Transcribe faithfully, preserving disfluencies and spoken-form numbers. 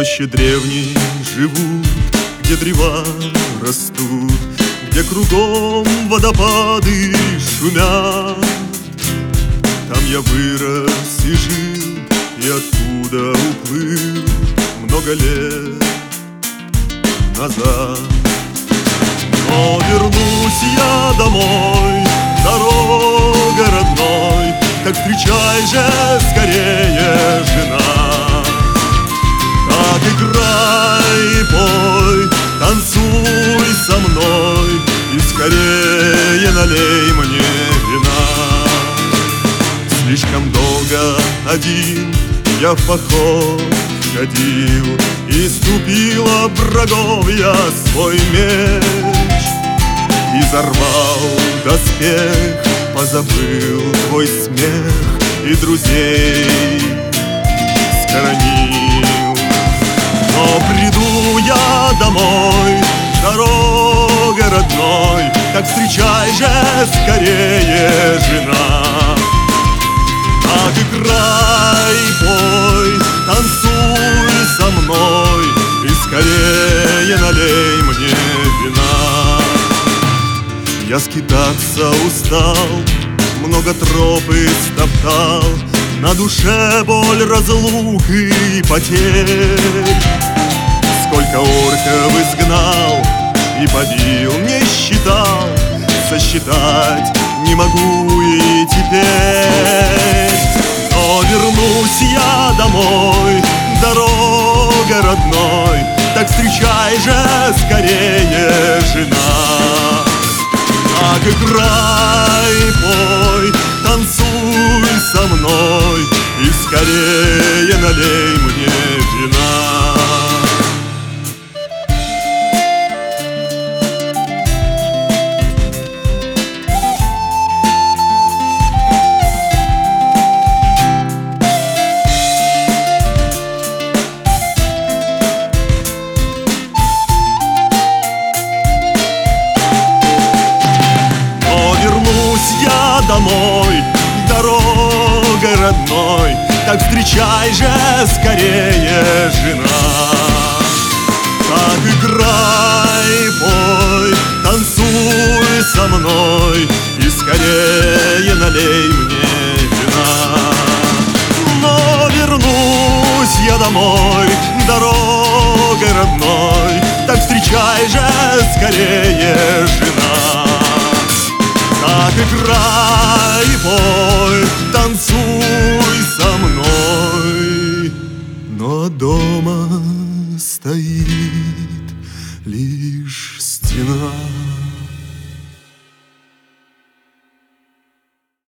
роще древней живут, где древа растут, где кругом водопады шумят. Там я вырос и жил, и оттуда уплыл много лет назад. Но вернусь я домой, дорога родной, так встречай же скорее, жена. Так играй и пой, танцуй со мной, и скорее налей мне вина. Слишком долго один я в поход ходил, и ступил об врагов я свой меч, и зарвал доспех, позабыл твой смех и друзей схоронил. Но приду я домой, дорога родной, так встречай же скорее, жена. Так играй, пой, танцуй со мной, и скорее налей мне вина. Я скитаться устал, много троп истоптал, на душе боль разлуки и потерь. Сколько орков изгнал и побил, не считал, сосчитать не могу и теперь. Но вернусь я домой, дорога родной, так встречай же скорее, жена. Так играй, пой, танцуй со мной, и скорее налей мне вина. Я домой, дорогой родной, так встречай же скорее, жена. Так играй, пой, танцуй со мной, и скорее налей мне вина. Но вернусь я домой, дорогой родной, так встречай же скорее, жена. Так играй, пой, танцуй со мной, но дома стоит лишь стена.